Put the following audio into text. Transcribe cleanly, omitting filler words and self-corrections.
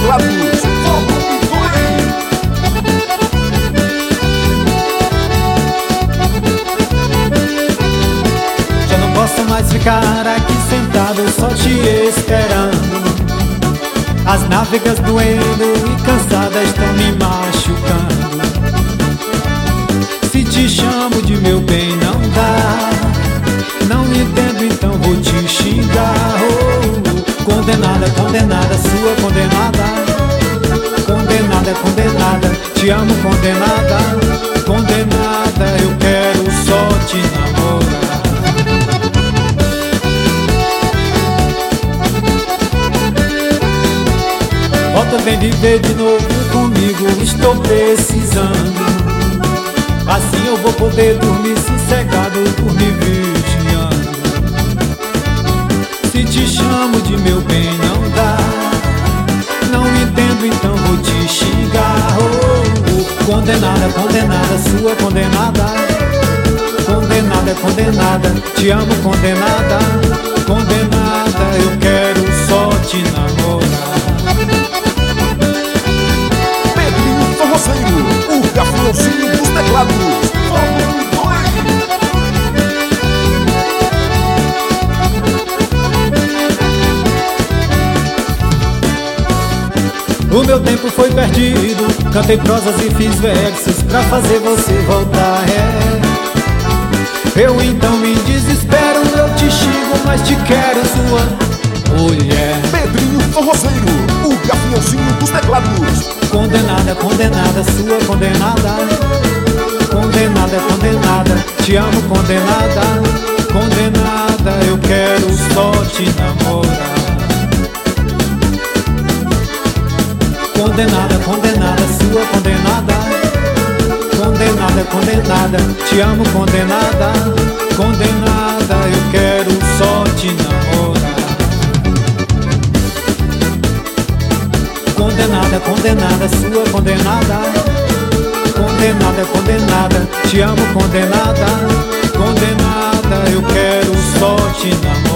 teclados, volume 2. Já não posso mais ficar aqui sentado só te esperando. As nádegas doendo e cansadas estão me machucando. Se te chamo de meu bem não dá. Não entendo, então vou te xingar. Oh, condenada, condenada, sua condenada. Condenada, condenada, te amo, condenada. Condenada, eu quero só te namorar. Volta, vem viver de novo comigo, estou precisando. Assim eu vou poder dormir sossegado, dormir vigiando. Se te chamo de meu bem não dá. Não entendo, então vou te xingar. Oh, condenada, condenada, sua condenada. Condenada, condenada, te amo, condenada. Condenada, eu quero só te namorar. Pedrinho Forrozeiro, o gafanhotinho dos teclados, volume 2. O meu tempo foi perdido, cantei prosas e fiz versos pra fazer você voltar. Eu então me desespero, eu te xingo, mas te quero sua mulher. Pedrinho Forrozeiro, o gafanhotinho dos teclados. Condenada, condenada, sua condenada. Condenada, condenada, te amo, condenada. Condenada, eu quero só te namorar. Condenada, condenada, sua condenada. Condenada, condenada, te amo, condenada. Condenada, eu quero só te namorar. Condenada, condenada, sua condenada. Condenada, condenada, te amo, condenada. Condenada, eu quero só te namorar.